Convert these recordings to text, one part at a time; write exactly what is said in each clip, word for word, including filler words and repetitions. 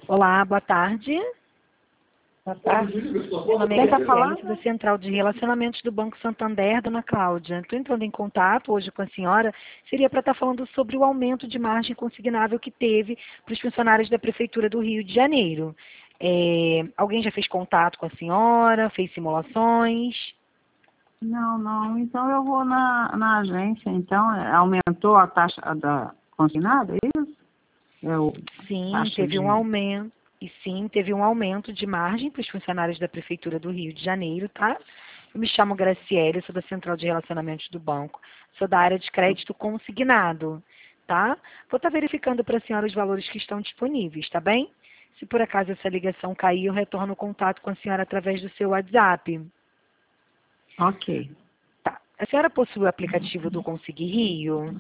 Olá, boa tarde. Boa tarde. Meu nome é Graciela, sou da Central de Relacionamentos do Banco Santander, dona Cláudia. Estou entrando em contato hoje com a senhora, seria para estar falando sobre o aumento de margem consignável que teve para os funcionários da Prefeitura do Rio de Janeiro. É, alguém já fez contato com a senhora, fez simulações? Não, não. Então eu vou na, na agência. Então, é, aumentou a taxa da consignada, é isso? É o Sim, taxa teve de... um aumento. E sim, teve um aumento de margem para os funcionários da Prefeitura do Rio de Janeiro, tá? Eu me chamo Graciela, sou da Central de Relacionamentos do banco. Sou da área de crédito consignado, tá? Vou estar verificando para a senhora os valores que estão disponíveis, tá bem? Se por acaso essa ligação cair, eu retorno o contato com a senhora através do seu WhatsApp. Ok. Tá. A senhora possui o aplicativo do Consegui Rio?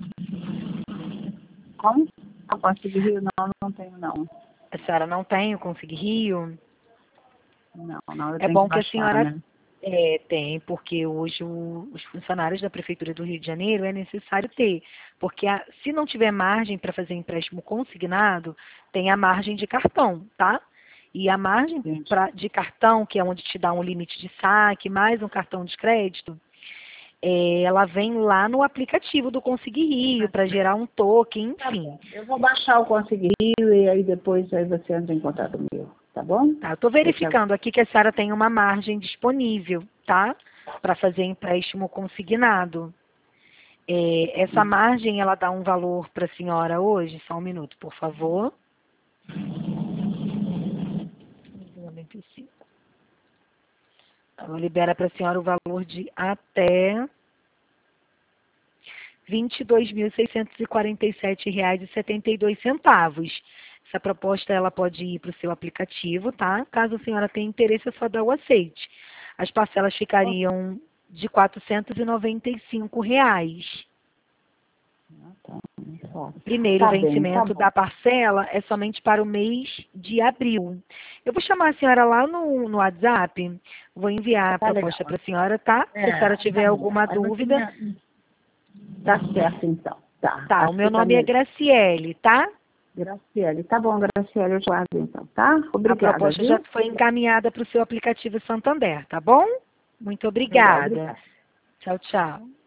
Como? Eu consegui Rio? Não, não tenho, não. A senhora não tem o Consegui Rio? Não, não, eu É tenho que bom que a baixar, senhora né? é, tem, porque hoje o- os funcionários da Prefeitura do Rio de Janeiro é necessário ter, porque a- se não tiver margem para fazer empréstimo consignado, tem a margem de cartão, tá? E a margem Gente. pra, de cartão, que é onde te dá um limite de saque, mais um cartão de crédito, é, ela vem lá no aplicativo do Consegui Rio, para gerar um token, Tá enfim. bom. Eu vou baixar o Consegui Rio e aí depois aí você entra em contato comigo, tá bom? Tá, eu estou verificando aqui que a senhora tem uma margem disponível, tá? Para fazer empréstimo consignado. É, essa margem, ela dá um valor para a senhora hoje? Só um minuto, por favor. Ela libera para a senhora o valor de até vinte e dois mil seiscentos e quarenta e sete reais e setenta e dois centavos. Essa proposta ela pode ir para o seu aplicativo, tá? Caso a senhora tenha interesse, é só dar o aceite. As parcelas ficariam de quatrocentos e noventa e cinco reais. Primeiro Tá bem, tá vencimento bom. da parcela é somente para o mês de abril. Eu vou chamar a senhora lá no, no WhatsApp, vou enviar a Tá proposta legal. para a senhora, tá? Se a senhora É, tiver tá bom. alguma Aí você dúvida, me... Tá certo, então. Tá, tá. O acho meu que tá nome é melhor. Graciele, tá? Graciele. Tá bom, Graciele, eu guardo então, tá? A Obrigada, proposta já viu? foi encaminhada para o seu aplicativo Santander, tá bom? Muito Legal, obrigada. obrigada. Tchau, tchau.